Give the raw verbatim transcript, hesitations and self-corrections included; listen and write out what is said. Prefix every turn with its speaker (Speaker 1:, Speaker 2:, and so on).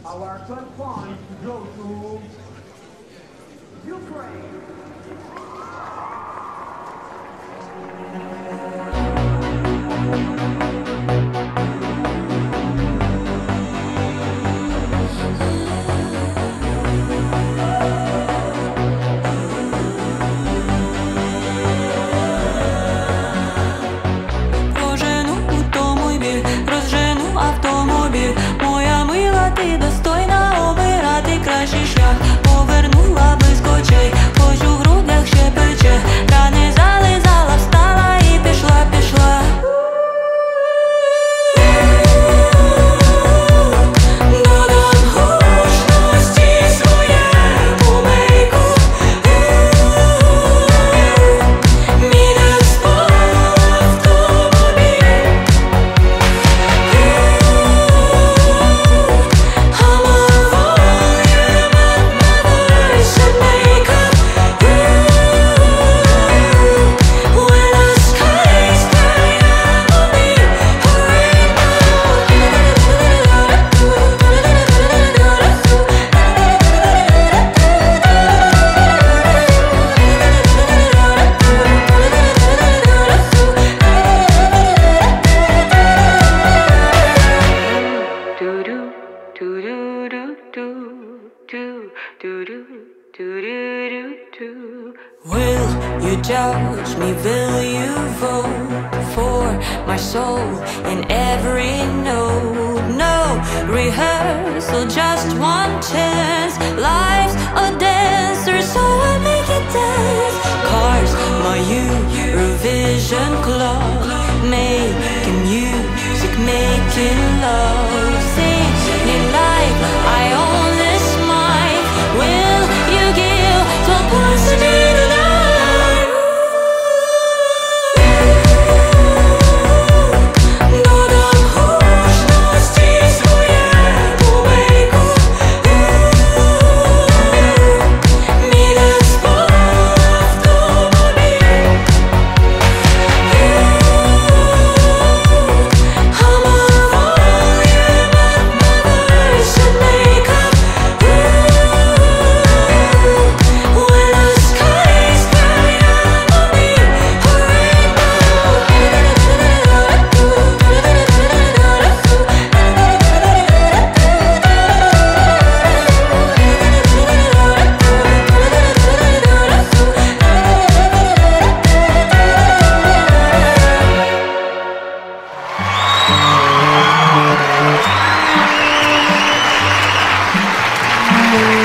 Speaker 1: Our first point goes to Ukraine.
Speaker 2: Прожену у тому бік, розжену автомобіль. Моя мила, ти достойна обирати кращий шлях. Повернула близько очей, хоч у грудях ще пече. Рани зализала, встала і пішла, пішла. Додам гучності своєму мейку. Мій не спав автомобіль. I'm a volume at my voice and makeup. When the sky's crying out on me, will you judge me? Will you vote for my soul in every note? No rehearsal, just one chance. Life's a dancer, so I make it dance. Cars, my Eurovision club, making music, making love, singing like I own this mic. Will you give twelve points to me tonight? Додам гучності своєму мейку. Мій не спав автомобіль. I'm a volume at my voice and makeup. When the sky's crying out on me, a rainbow.